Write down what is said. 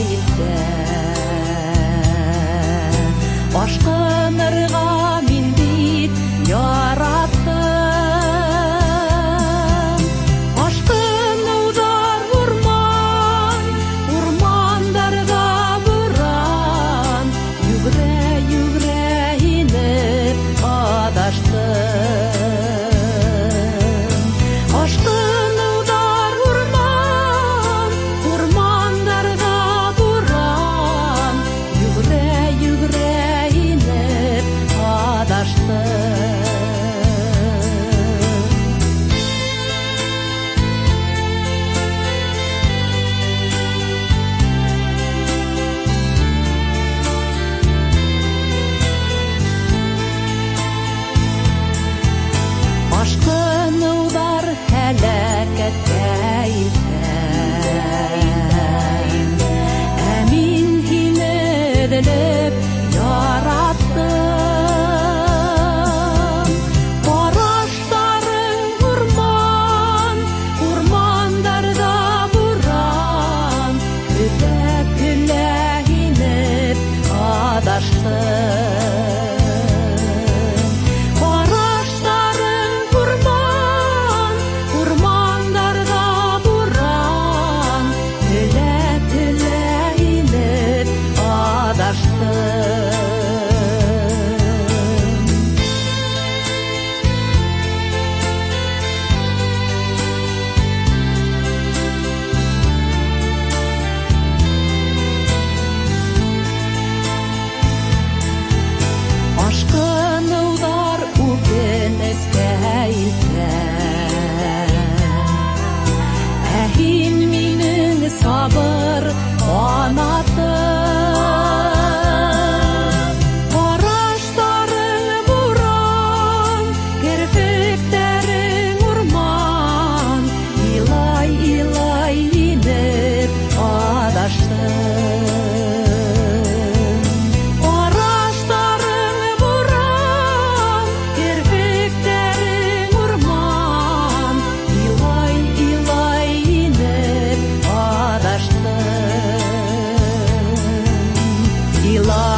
илтә. Ашкынырга мин бит яраттым. Ашкынудар урман, урмандарга буран, югрә-югрә инеп адаштым. Ашкынудар урман, урмандарга буран, югрә-югрә инеп адаштым. Ашкынудар һәлакәткә илтә. Ә мин һине өҙөлөп яраттым. Ҡараштарың урман, урмандарҙа буран, көлә-көлә инеп адаштым. Ҡараштарың урман, урмандарҙа буран, көлә-көлә инеп адаштым. Ашкынудар үкенескә илтә. Ә һин минең сабыр канатым. Ҡараштарың буран, керфектәрең урман, илай-илай инеп адаштым. Ҡараштарың буран, керфектәрең урман, илай-илай инеп адаштым. Илай